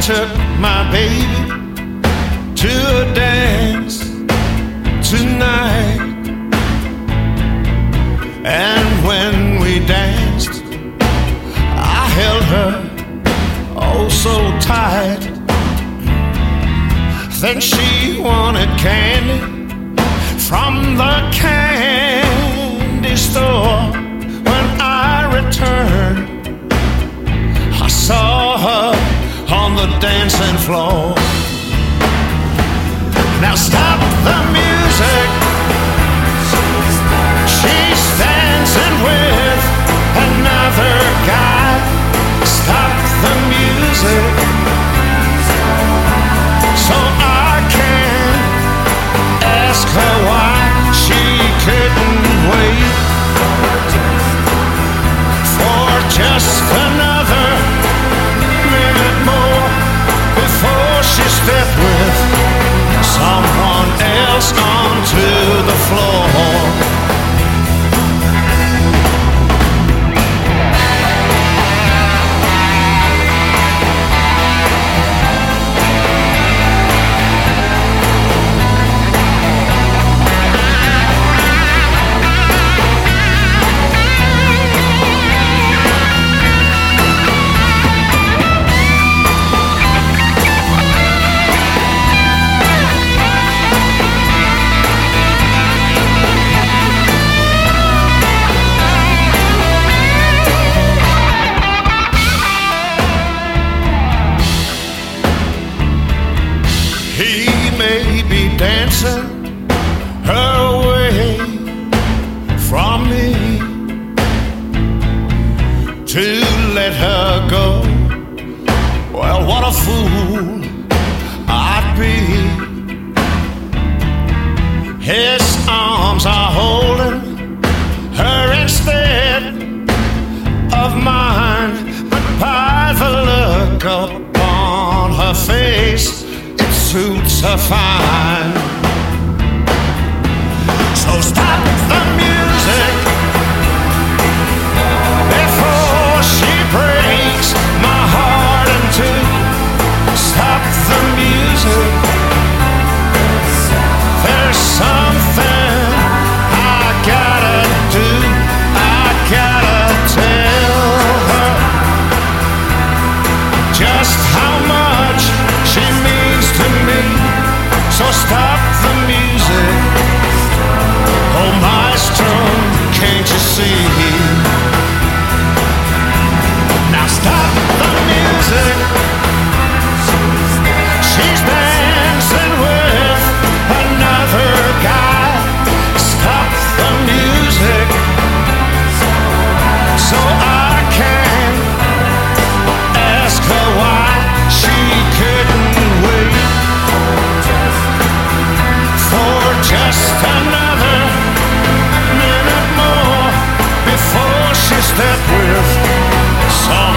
took my baby to a dance tonight, and when we danced, I held her oh so tight. Then she wanted candy from the candy store. When I returned, I saw her on the dancing floor. Now stop the music. She's dancing with another guy. Stop the music, so I can ask her why she couldn't wait for just another minute more before she stepped with someone else onto the floor. He may be dancing her way from me to let her go. Well, what a fool I'd be. His arms are holding her instead of mine, but by the look upon her face, suits her fine. So stop the music before she breaks my heart in two. Stop the music. There's something I gotta do. I gotta tell her just how much she means to me. So stop the music. Oh, maestro, can't you see? Now stop the music. She's dancing with another guy. Stop the music, so I can ask her why she couldn't wait for just another minute more before she stepped with someone